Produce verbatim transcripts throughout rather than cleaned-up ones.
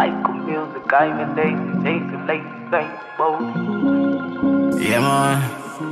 Psycho music, I'm in day, chasing late, thank both. Yeah, man.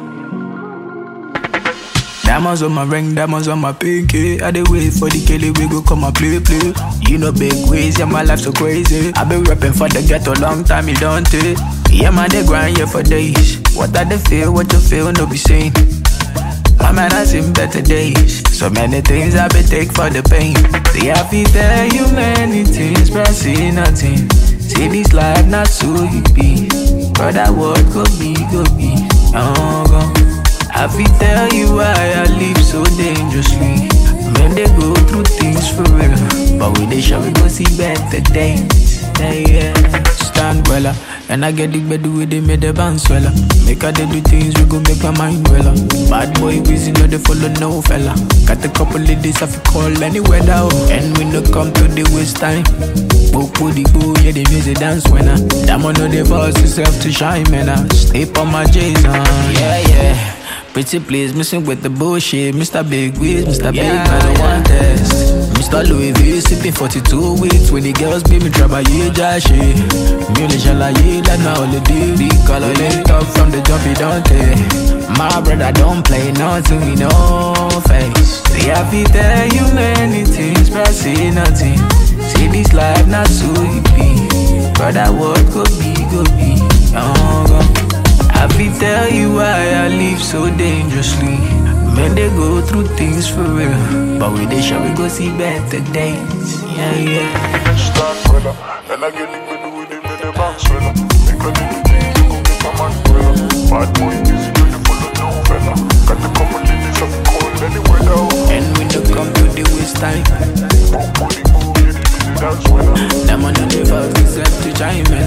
Diamonds on my ring, diamonds on my pinky. I dey wait for the Kelly, we go come and play, play. You know big ways, yeah, my life so crazy. I been rapping for the ghetto long time, you don't take. Yeah, man, they grind here for days. What I they feel, what you feel, no be saying. My man, I seen better days. So many things I been take for the pain. See, I feel tell you many things, but I see nothing. See, this life not so you be. But that word go be, go be. Oh, go. I feel tell you why I live so dangerously. Men they go through things for real, but we they sure we go see better days. Yeah, yeah. Stand well, and I get the bed with they made the bounce well. Make I they do things we go make my mind well. Bad boy busy no they follow no fella. Got a couple of days I feel call anywhere down, and we no come to the waste time. Book with the boo, yeah, the music dance when I damn on the boss yourself to shine, man. I stay on my J's on, yeah, yeah. Pretty please, missing with the bullshit. Mister Big Wiz, Mister Big Man, I want test. Mister Louis V, sipping forty-two weeks. When the girls be me trouble, yeah, Jashi. Music shall I yeah, that's my holiday. The color linked up from the jump, you don't take. My brother don't play nothing, we no face. See, I feel tell you many things, but I see nothing. See, this life not so easy. But that word go be, go be. Oh, go. I feel tell you why I live so dangerously. Men they go through things for real, but we they sure we go see better days. Yeah, yeah. Start brother, and I get it with with it with the bounce brother. Because the things you go get my man brother. Bad boy is really full of no fella. Got the couple of days of cold anywhere down. And we don't come to the waste time. Boom, booty, boo, yeah, the music dance weather. Them on the first deserve to chime in.